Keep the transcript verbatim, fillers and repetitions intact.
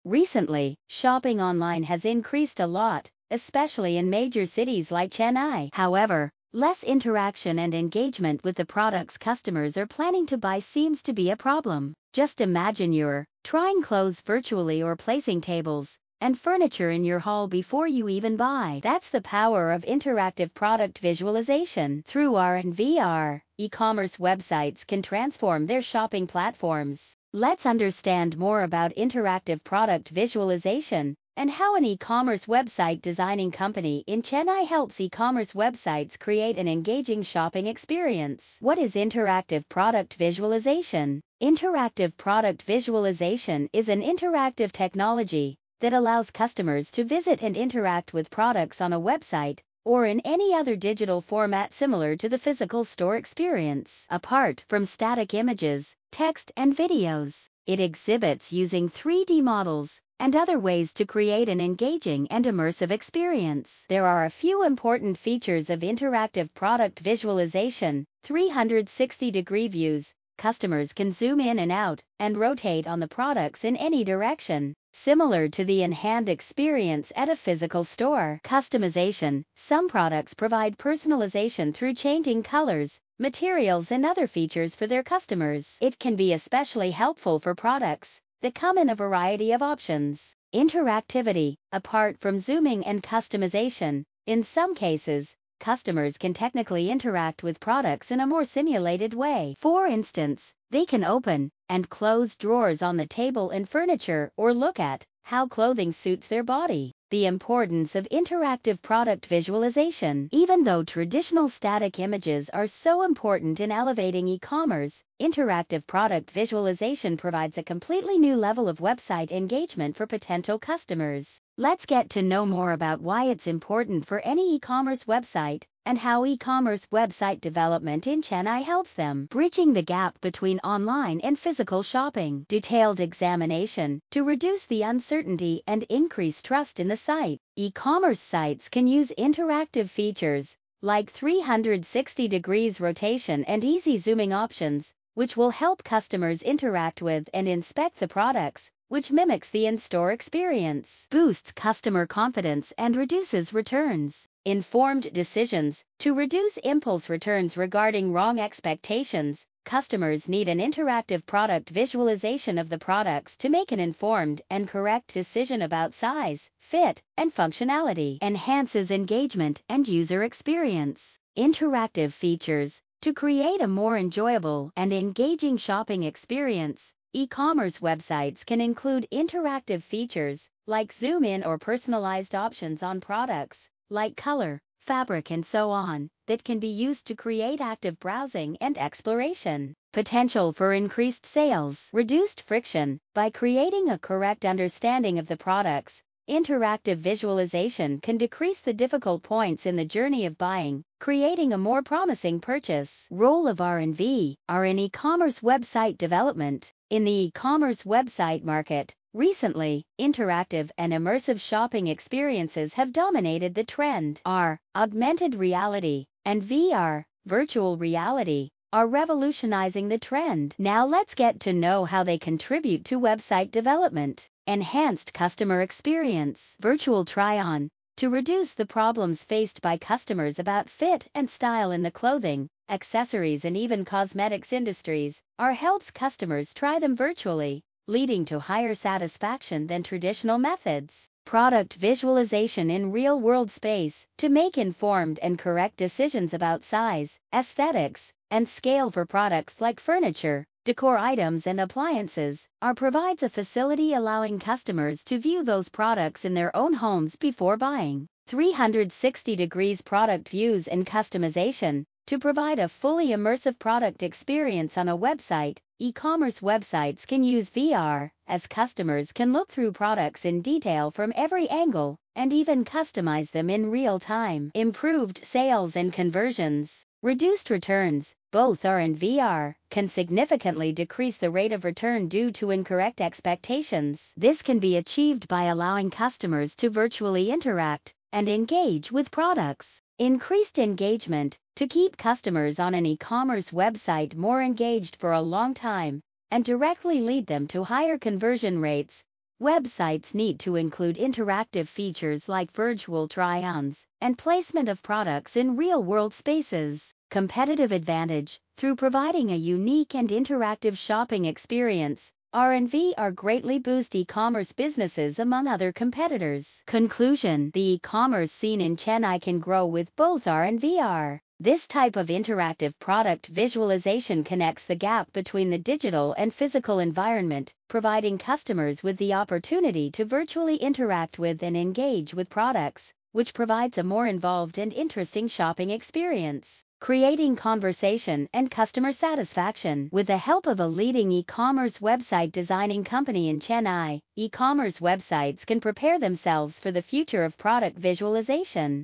Recently, shopping online has increased a lot, especially in major cities like Chennai. However, less interaction and engagement with the products customers are planning to buy seems to be a problem. Just imagine you're trying clothes virtually or placing tables and furniture in your hall before you even buy. That's the power of interactive product visualization. Through A R and V R, e-commerce websites can transform their shopping platforms. Let's understand more about interactive product visualization and how an e-commerce website designing company in Chennai helps e-commerce websites create an engaging shopping experience. What is interactive product visualization? Interactive product visualization is an interactive technology that allows customers to visit and interact with products on a website or in any other digital format similar to the physical store experience. Apart from static images, text, and videos, it exhibits using three D models and other ways to create an engaging and immersive experience. There are a few important features of interactive product visualization. three hundred sixty degree views. Customers can zoom in and out and rotate on the products in any direction, similar to the in-hand experience at a physical store. Customization. Some products provide personalization through changing colors, materials, and other features for their customers. It can be especially helpful for products that come in a variety of options. Interactivity. Apart from zooming and customization, in some cases, customers can technically interact with products in a more simulated way. For instance, they can open and close drawers on the table and furniture or look at how clothing suits their body. The importance of interactive product visualization. Even though traditional static images are so important in elevating e-commerce, interactive product visualization provides a completely new level of website engagement for potential customers. Let's get to know more about why it's important for any e-commerce website and how e-commerce website development in Chennai helps them. Bridging the gap between online and physical shopping. Detailed examination. To reduce the uncertainty and increase trust in the site, e-commerce sites can use interactive features like three hundred sixty degrees rotation and easy zooming options, which will help customers interact with and inspect the products, which mimics the in-store experience. Boosts customer confidence and reduces returns. Informed decisions. To reduce impulse returns regarding wrong expectations, customers need an interactive product visualization of the products to make an informed and correct decision about size, fit, and functionality. Enhances engagement and user experience. Interactive features. To create a more enjoyable and engaging shopping experience, e-commerce websites can include interactive features like zoom in or personalized options on products, like color, fabric, and so on, that can be used to create active browsing and exploration. Potential for increased sales. Reduced friction. By creating a correct understanding of the products, interactive visualization can decrease the difficult points in the journey of buying, creating a more promising purchase. Role of R and V are in e-commerce website development. In the e-commerce website market, recently, interactive and immersive shopping experiences have dominated the trend. R, augmented reality, and V R, virtual reality, are revolutionizing the trend. Now let's get to know how they contribute to website development. Enhanced customer experience. Virtual try-on. To reduce the problems faced by customers about fit and style in the clothing, accessories, and even cosmetics industries, R helps customers try them virtually, leading to higher satisfaction than traditional methods. Product visualization in real-world space. To make informed and correct decisions about size, aesthetics, and scale for products like furniture, decor items, and appliances, R provides a facility allowing customers to view those products in their own homes before buying. three hundred sixty degrees product views and customization. To provide a fully immersive product experience on a website, e-commerce websites can use V R, as customers can look through products in detail from every angle and even customize them in real time. Improved sales and conversions. Reduced returns. Both R and V R can significantly decrease the rate of return due to incorrect expectations. This can be achieved by allowing customers to virtually interact and engage with products. Increased engagement. To keep customers on an e-commerce website more engaged for a long time and directly lead them to higher conversion rates, Websites need to include interactive features like virtual try-ons and placement of products in real-world spaces. Competitive advantage. Through providing a unique and interactive shopping experience, R and V R greatly boost e-commerce businesses among other competitors. Conclusion. The e-commerce scene in Chennai can grow with both R and V R. This type of interactive product visualization connects the gap between the digital and physical environment, providing customers with the opportunity to virtually interact with and engage with products, which provides a more involved and interesting shopping experience. Creating conversation and customer satisfaction. With the help of a leading e-commerce website designing company in Chennai, e-commerce websites can prepare themselves for the future of product visualization.